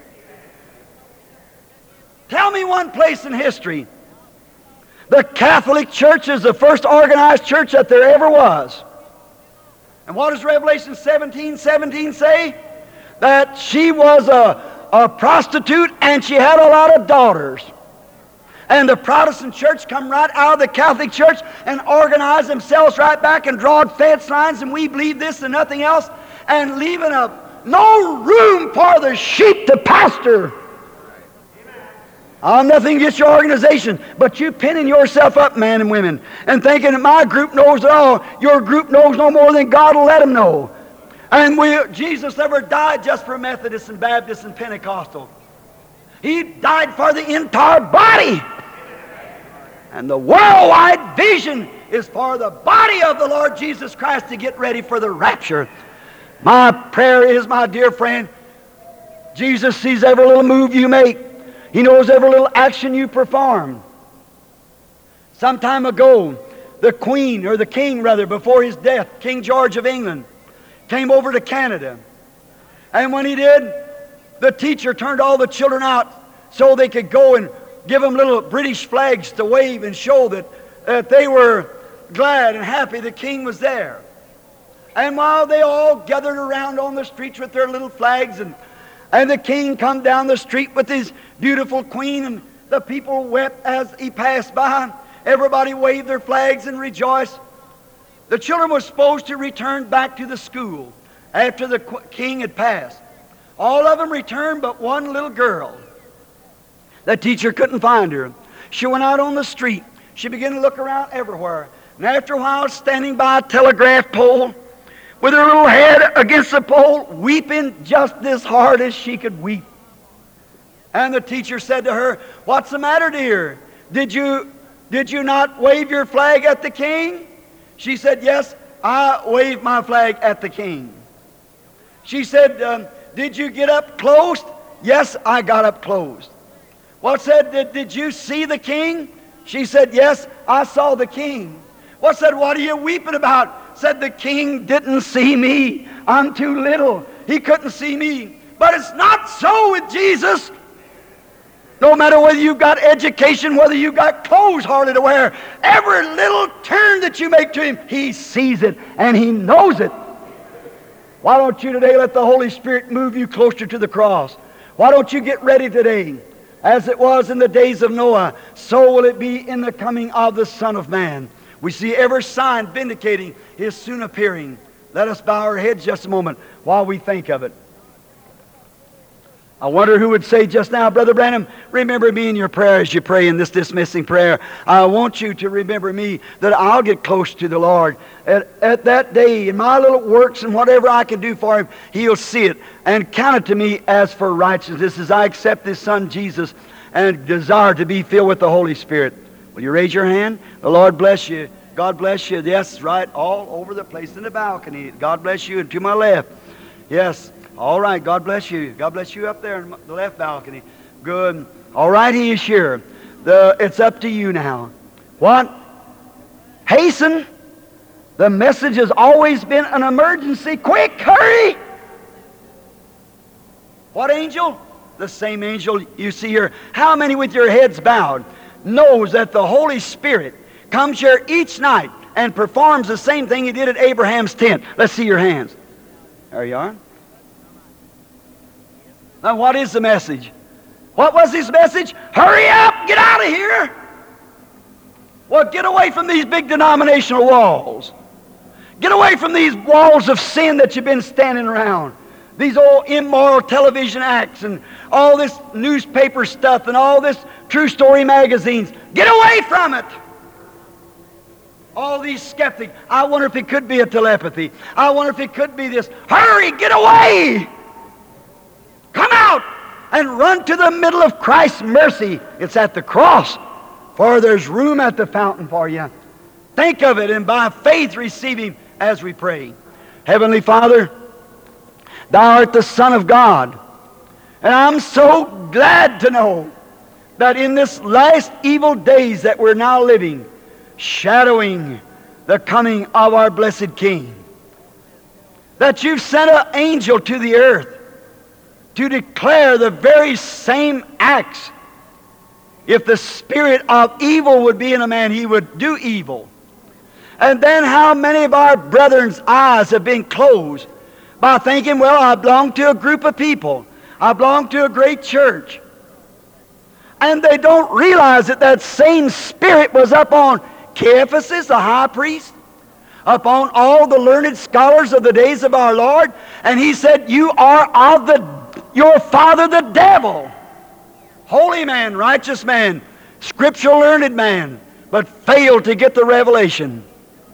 Tell me one place in history. The Catholic Church is the first organized church that there ever was. And what does Revelation seventeen seventeen say? That she was a a prostitute, and she had a lot of daughters. And the Protestant church come right out of the Catholic church and organize themselves right back and draw fence lines, and we believe this and nothing else, and leaving a, no room for the sheep to pasture. I'm nothing against your organization, but you pinning yourself up, men and women, and thinking that my group knows it all. Your group knows no more than God will let them know. And we, Jesus never died just for Methodists and Baptists and Pentecostal. He died for the entire body. And the worldwide vision is for the body of the Lord Jesus Christ to get ready for the rapture. My prayer is, my dear friend, Jesus sees every little move you make. He knows every little action you perform. Some time ago, the Queen, or the King rather, before his death, King George of England, came over to Canada. And when he did, the teacher turned all the children out so they could go and give them little British flags to wave and show that, that they were glad and happy the king was there. And while they all gathered around on the streets with their little flags, and, and the king come down the street with his beautiful queen, and the people wept as he passed by. Everybody waved their flags and rejoiced. The children were supposed to return back to the school after the king had passed. All of them returned but one little girl. The teacher couldn't find her. She went out on the street. She began to look around everywhere. And after a while, standing by a telegraph pole, with her little head against the pole, weeping just as hard as she could weep. And the teacher said to her, "What's the matter, dear? Did you, did you not wave your flag at the king?" She said, "Yes, I waved my flag at the king." She said, um, "Did you get up close?" "Yes, I got up close." Well, said, did, did you see the king?" She said, "Yes, I saw the king." Well, said, "What are you weeping about?" Said, "The king didn't see me. I'm too little. He couldn't see me." But it's not so with Jesus. No matter whether you've got education, whether you've got clothes hardly to wear, every little turn that you make to him, he sees it and he knows it. Why don't you today let the Holy Spirit move you closer to the cross? Why don't you get ready today? As it was in the days of Noah, so will it be in the coming of the Son of Man. We see every sign vindicating his soon appearing. Let us bow our heads just a moment while we think of it. I wonder who would say just now, "Brother Branham, remember me in your prayer as you pray in this dismissing prayer. I want you to remember me, that I'll get close to the Lord. At, at that day, in my little works and whatever I can do for him, he'll see it and count it to me as for righteousness as I accept his Son Jesus and desire to be filled with the Holy Spirit." Will you raise your hand? The Lord bless you. God bless you. Yes, right, all over the place in the balcony. God bless you. And to my left. Yes. All right, God bless you. God bless you up there in the left balcony. Good. All right, he is sure. The, it's up to you now. What? Hasten. The message has always been an emergency. Quick, hurry. What angel? The same angel you see here. How many with your heads bowed knows that the Holy Spirit comes here each night and performs the same thing he did at Abraham's tent? Let's see your hands. There you are. Now, what is the message? What was his message? Hurry up! Get out of here! Well, get away from these big denominational walls. Get away from these walls of sin that you've been standing around. These old immoral television acts and all this newspaper stuff and all this true story magazines. Get away from it! All these skeptics. I wonder if it could be a telepathy. I wonder if it could be this. Hurry! Get away! Come out and run to the middle of Christ's mercy. It's at the cross, for there's room at the fountain for you. Think of it and by faith receive him as we pray. Heavenly Father, thou art the Son of God, and I'm so glad to know that in this last evil days that we're now living, shadowing the coming of our blessed King, that you've sent an angel to the earth to declare the very same acts. If the spirit of evil would be in a man, he would do evil. And then how many of our brethren's eyes have been closed by thinking, well, I belong to a group of people. I belong to a great church. And they don't realize that that same spirit was up on Caiaphas, the high priest, upon all the learned scholars of the days of our Lord. And he said, you are of the your father the devil. Holy man, righteous man, scriptural learned man, but failed to get the revelation.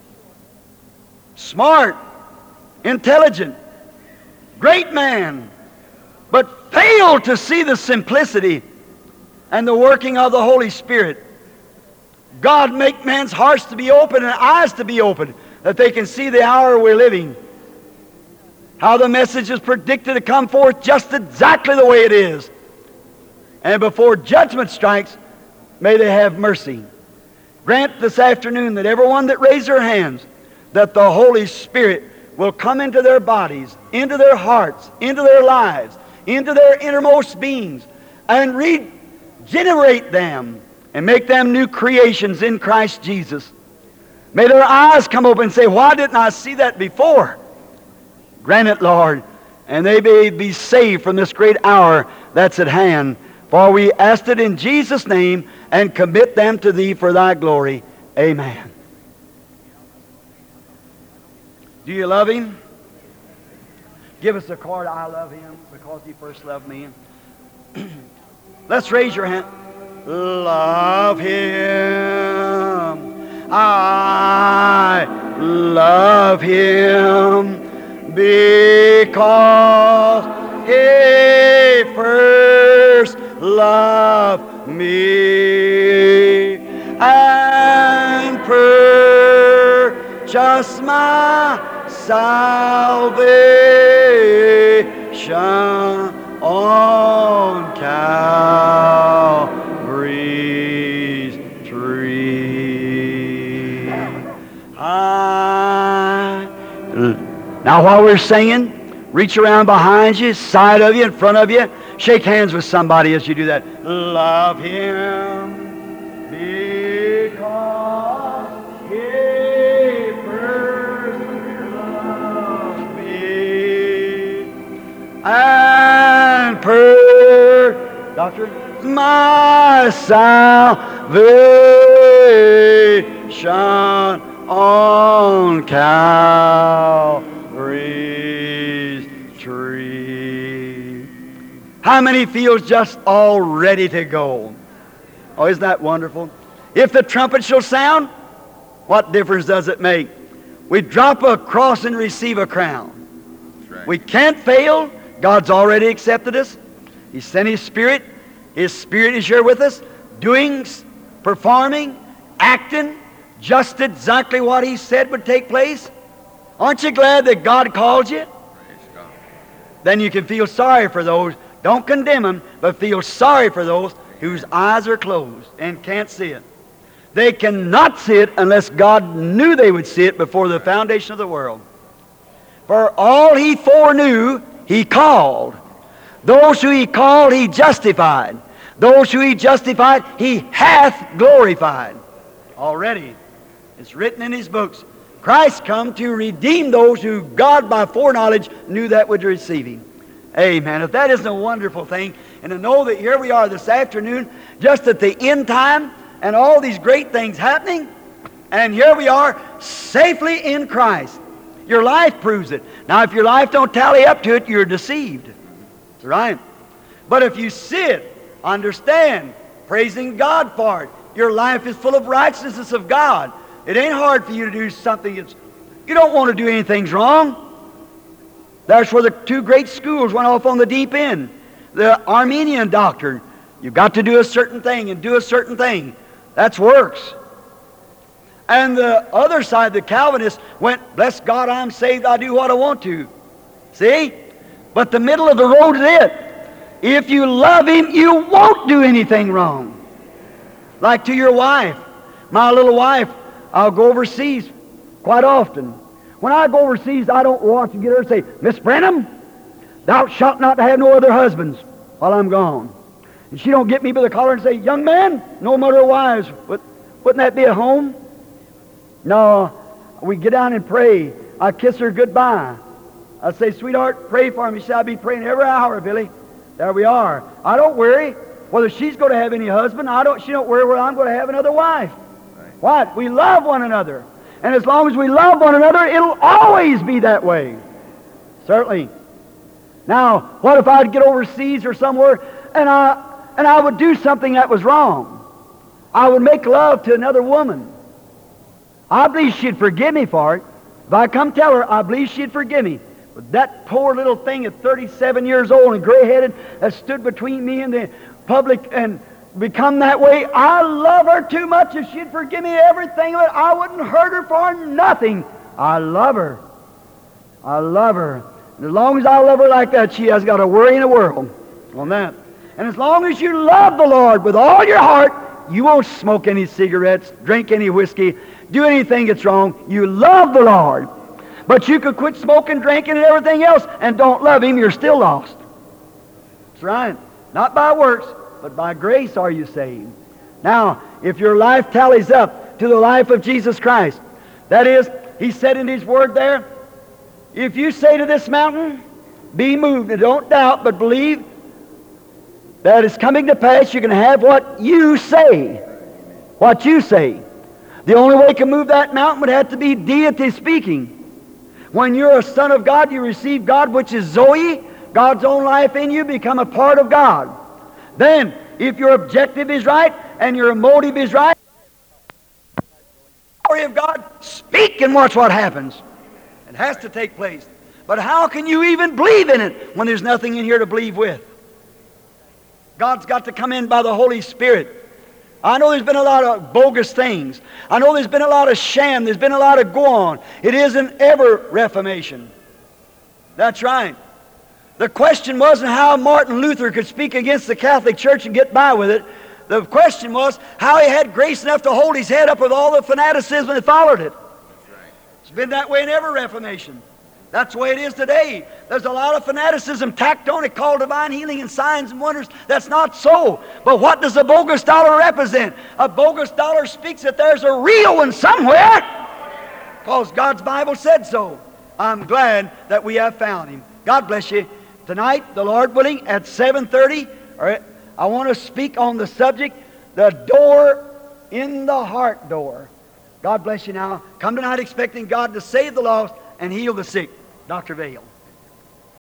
Smart, intelligent, great man, but failed to see the simplicity and the working of the Holy Spirit. God make man's hearts to be open and eyes to be open, that they can see the hour we're living. How the message is predicted to come forth just exactly the way it is. And before judgment strikes, may they have mercy. Grant this afternoon that everyone that raised their hands, that the Holy Spirit will come into their bodies, into their hearts, into their lives, into their innermost beings, and regenerate them and make them new creations in Christ Jesus. May their eyes come open and say, why didn't I see that before? Grant it, Lord, and they may be saved from this great hour that's at hand. For we ask it in Jesus' name and commit them to Thee for Thy glory. Amen. Do you love Him? Give us the chord, I love Him, because He first loved me. Let's raise your hand. Love Him. I love Him because He first loved me and purchased my salvation on Calvary's tree. I... Now while we're singing, reach around behind you, side of you, in front of you. Shake hands with somebody as you do that. Love Him because He first loved me and per Doctor my salvation on Calvary's tree. How many feels just all ready to go? Oh, isn't that wonderful? If the trumpet shall sound, what difference does it make? We drop a cross and receive a crown. That's right. We can't fail. God's already accepted us. He sent His Spirit. His Spirit is here with us, doing, performing, acting, just exactly what He said would take place. Aren't you glad that God called you? Then you can feel sorry for those. Don't condemn them, but feel sorry for those whose eyes are closed and can't see it. They cannot see it unless God knew they would see it before the foundation of the world. For all He foreknew, He called. Those who He called, He justified. Those who He justified, He hath glorified. Already, it's written in His books. Christ come to redeem those who God by foreknowledge knew that would receive Him. Amen. If that isn't a wonderful thing, and to know that here we are this afternoon, just at the end time, and all these great things happening, and here we are safely in Christ. Your life proves it. Now, if your life don't tally up to it, you're deceived. That's right. But if you see it, understand, praising God for it, your life is full of righteousness of God. It ain't hard for you to do something that's, you don't want to do anything wrong. That's where the two great schools went off on the deep end. The Arminian doctrine, you've got to do a certain thing and do a certain thing. That's works. And the other side, the Calvinists, went, bless God, I'm saved, I do what I want to. See? But the middle of the road is it. If you love Him, you won't do anything wrong. Like to your wife. My little wife, I'll go overseas quite often. When I go overseas, I don't watch and get her and say, Miss Brenham, thou shalt not have no other husbands while I'm gone. And she don't get me by the collar and say, young man, no mother wives. Wouldn't that be a home? No, we get down and pray. I kiss her goodbye. I say, sweetheart, pray for me. She said, I'll be praying every hour, Billy. There we are. I don't worry whether she's going to have any husband. I don't. She don't worry whether I'm going to have another wife. Right. What? We love one another. And as long as we love one another, it'll always be that way. Certainly. Now, what if I'd get overseas or somewhere and I, and I would do something that was wrong? I would make love to another woman. I believe she'd forgive me for it. If I come tell her, I believe she'd forgive me. But that poor little thing at thirty-seven years old and gray-headed that stood between me and the public and become that way, I love her too much. If she'd forgive me everything of it, I wouldn't hurt her for nothing. I love her. I love her. And as long as I love her like that, she hasn't got a worry in the world on that. And as long as you love the Lord with all your heart, you won't smoke any cigarettes, drink any whiskey, do anything that's wrong. You love the Lord. But you could quit smoking, drinking, and everything else and don't love Him, you're still lost. That's right. Not by works, but by grace are you saved. Now, if your life tallies up to the life of Jesus Christ, that is, He said in His Word there, If you say to this mountain, be moved, and don't doubt, but believe that it's coming to pass, you can have what you say. What you say. The only way you can move that mountain would have to be deity speaking. When you're a son of God, you receive God, which is Zoe, God's own life in you, become a part of God. Then, if your objective is right and your motive is right, the glory of God, speak and watch what happens. It has to take place. But how can you even believe in it when there's nothing in here to believe with? God's got to come in by the Holy Spirit. I know there's been a lot of bogus things. I know there's been a lot of sham. There's been a lot of go on. It isn't ever Reformation. That's right. The question wasn't how Martin Luther could speak against the Catholic Church and get by with it. The question was how he had grace enough to hold his head up with all the fanaticism that followed it. That's right. It's been that way in every Reformation. That's the way it is today. There's a lot of fanaticism tacked on it called divine healing and signs and wonders. That's not so. But what does a bogus dollar represent? A bogus dollar speaks that there's a real one somewhere, because God's Bible said so. I'm glad that we have found Him. God bless you. Tonight, the Lord willing, at seven thirty, I want to speak on the subject, the door in the heart door. God bless you now. Come tonight expecting God to save the lost and heal the sick. Doctor Vail.